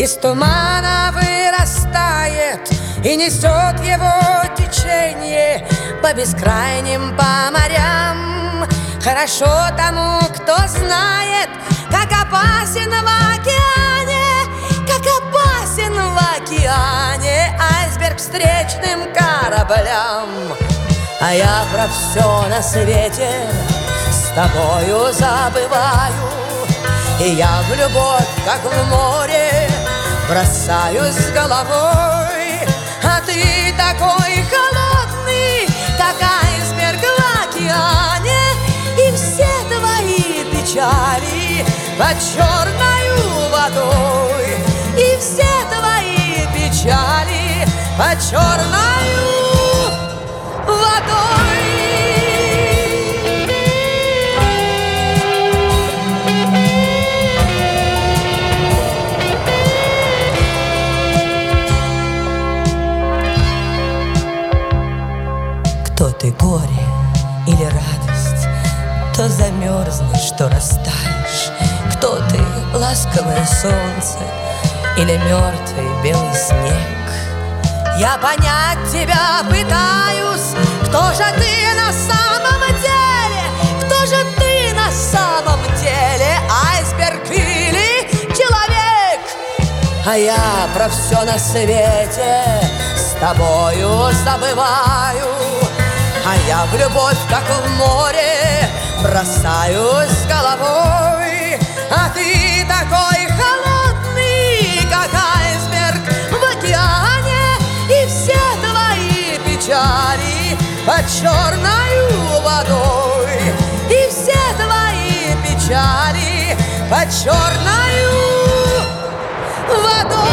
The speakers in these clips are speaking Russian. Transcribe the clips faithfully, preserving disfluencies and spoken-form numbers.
из тумана вырастает и несет его течение по бескрайним, по морям. Хорошо тому, кто знает, как опасен в океане, как опасен в океане айсберг встречным кораблям. А я про все на свете с тобою забываю, и я в любовь, как в море, бросаюсь с головой. А ты такой холодный, как айсберг в океане, и все твои печали под черною водой, и все твои печали под черною водой. Кто ты, горе или радость? То замерзнешь, то растаешь. Кто ты, ласковое солнце или мертвый белый снег? Я понять тебя пытаюсь. Кто же ты на самом деле? Кто же ты на самом деле? Айсберг или человек? А я про все на свете с тобою забываю, а я в любовь, как в море, бросаюсь с головой. А ты такой холодный, как айсберг в океане, и все твои печали под черною водой, и все твои печали под черною водой.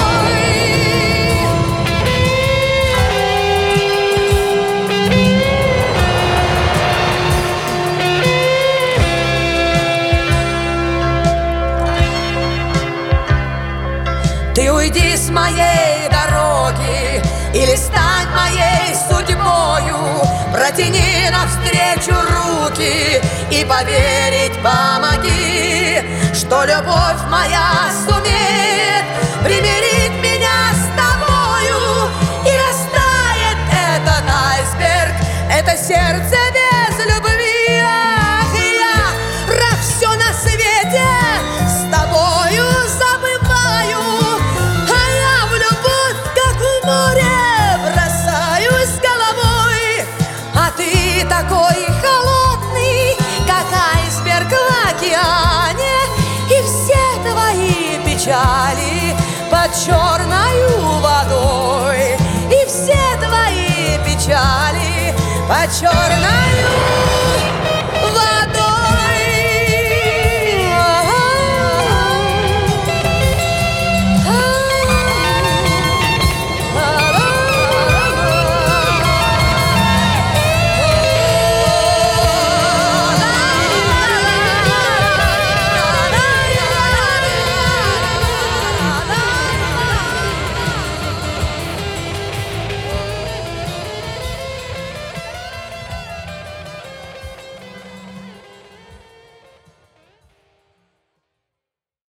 Ты уйди с моей дороги или стань моей судьбою, протяни навстречу руки и поверить помоги, что любовь моя сумеет примирить меня с тобою, и растает этот айсберг, это сердце без любви. Ах, я про все на свете с тобою забываю, а я в любовь, как в море, бросаюсь с головой. А ты такой холодный, как айсберг в океане, и все твои печали под черною водой, и все твои печали под черною